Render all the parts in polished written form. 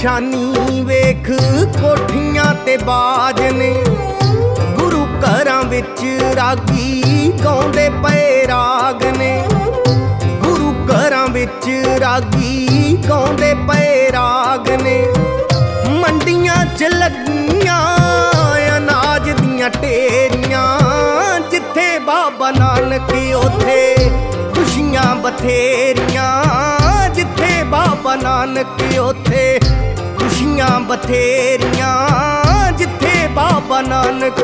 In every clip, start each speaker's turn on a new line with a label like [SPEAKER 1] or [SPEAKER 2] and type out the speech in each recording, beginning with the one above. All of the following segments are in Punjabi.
[SPEAKER 1] ਨਿਸ਼ਾਨੀ ਵੇਖ ਕੋਠੀਆਂ ਤੇ ਬਾਜ ਨੇ, ਗੁਰੂ ਘਰਾਂ ਵਿੱਚ ਰਾਗੀ ਗਾਉਂਦੇ ਪਏ ਰਾਗ ਨੇ, ਗੁਰੂ ਘਰਾਂ ਵਿੱਚ ਰਾਗੀ ਗਾਉਂਦੇ ਪਏ ਰਾਗ ਨੇ। ਮੰਡੀਆਂ 'ਚ ਲੱਗੀਆਂ ਅਨਾਜ ਦੀਆਂ ਢੇਰੀਆਂ, ਜਿੱਥੇ ਬਾਬਾ ਨਾਨਕ ਉੱਥੇ ਖੁਸ਼ੀਆਂ ਬਥੇਰੀਆਂ, ਜਿੱਥੇ ਬਾਬਾ ਨਾਨਕ ਉੱਥੇ ਖੁਸ਼ੀਆਂ ਬਥੇਰੀਆਂ, ਜਿੱਥੇ ਬਾਬਾ ਨਾਨਕ।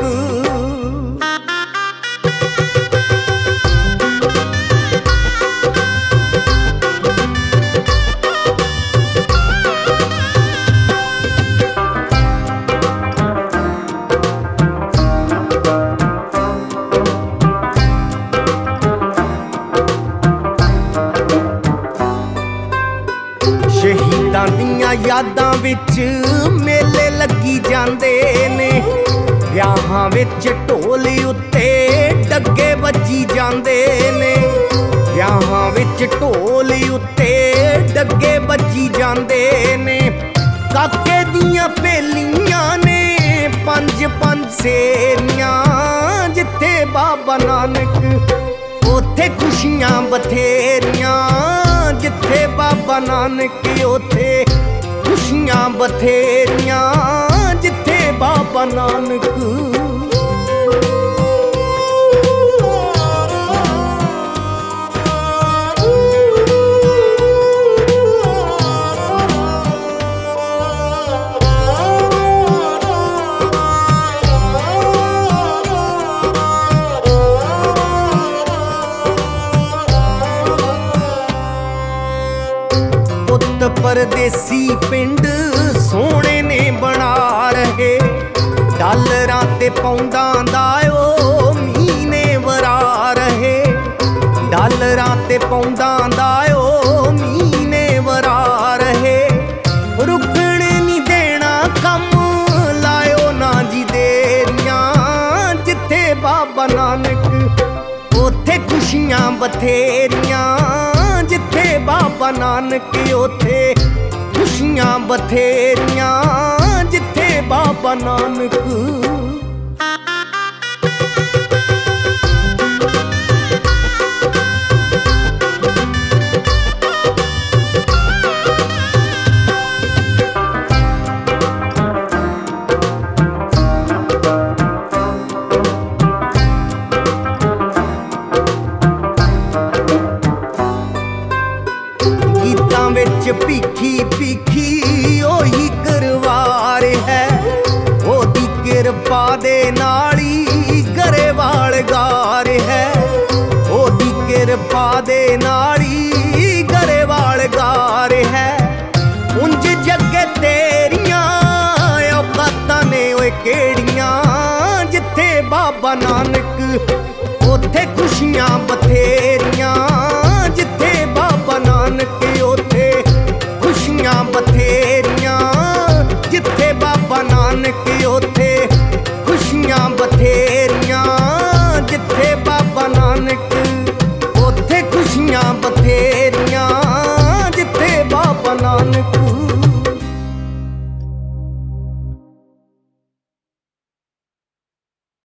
[SPEAKER 1] ਸ਼ਹੀਦਾਂ ਦੀਆਂ ਯਾਦਾਂ ਵਿੱਚ ਮੇਲੇ ਲੱਗੀ ਜਾਂਦੇ ਨੇ, ਵਿਆਹਾਂ ਵਿੱਚ ਢੋਲ ਉੱਤੇ ਡੱਗੇ ਵੱਜੀ ਜਾਂਦੇ ਨੇ, ਵਿਆਹਾਂ ਵਿੱਚ ਢੋਲ ਉੱਤੇ ਡੱਗੇ ਵੱਜੀ ਜਾਂਦੇ ਨੇ। ਕਾਕੇ ਦੀਆਂ ਭੇਲੀਆਂ ਨੇ ਪੰਜ ਪੰਜ ਸੇਰੀਆਂ, ਜਿੱਥੇ ਬਾਬਾ ਨਾਨਕ ਉੱਥੇ ਖੁਸ਼ੀਆਂ ਬਥੇਰੀਆਂ, ਜਿੱਥੇ ਬਾਬਾ ਨਾਨਕ ਉੱਥੇ ਖੁਸ਼ੀਆਂ ਬਥੇਰੀਆਂ, ਜਿੱਥੇ ਬਾਬਾ ਨਾਨਕ। ਪਰਦੇਸੀ ਪਿੰਡ ਸੋਹਣੇ ਨੇ ਬਣਾ ਰਹੇ, ਡਾਲਰਾਂ ਤੇ ਪੌਂਦਾਂ ਦਾ ਓ ਮਹੀਨੇ ਵਰਾ ਰਹੇ, ਡਾਲਰਾਂ ਤੇ ਪੌਂਦਾਂ ਦਾ ਓ ਮਹੀਨੇ ਵਰਾ ਰਹੇ। ਰੁਕਣ ਨਹੀਂ ਦੇਣਾ ਕੰਮ ਲਾਇਓ ਨਾ ਜੀ ਦੇਰੀਆਂ, ਜਿੱਥੇ ਬਾਬਾ ਨਾਨਕ ਉੱਥੇ ਖੁਸ਼ੀਆਂ ਬਥੇਰੀਆਂ, ਜਿੱਥੇ ਬਾਬਾ ਨਾਨਕ ਉੱਥੇ ਖੁਸ਼ੀਆਂ ਬਥੇਰੀਆਂ, ਜਿੱਥੇ ਬਾਬਾ ਨਾਨਕ। ਗੀਤਾਂ ਵਿੱਚ ਭੀਖੀ ਭੀਖੀ ਉਹੀ ਕਰਵਾਰ ਹੈ, ਉਹਦੀ ਕਿਰਪਾ ਦੇ ਨਾਲ ਹੀ ਗਰੇਵਾਲ ਗਾਰ ਹੈ, ਉਹਦੀ ਕਿਰਪਾ ਦੇ ਨਾਲ ਹੀ ਗਰੇਵਾਲ ਗਾਰ ਹੈ। ਉਂਝ ਜੱਗੇ ਤੇਰੀਆਂ ਔਕਾਤਾਂ ਨੇ ਓਏ ਕਿਹੜੀਆਂ, ਜਿੱਥੇ ਬਾਬਾ ਨਾਨਕ ਉੱਥੇ ਖੁਸ਼ੀਆਂ ਬਥੇਰੀਆਂ, ਜਿੱਥੇ ਬਾਬਾ ਨਾਨਕ ਉੱਥੇ ਖੁਸ਼ੀਆਂ ਬਥੇਰੀਆਂ, ਜਿੱਥੇ ਬਾਬਾ ਨਾਨਕ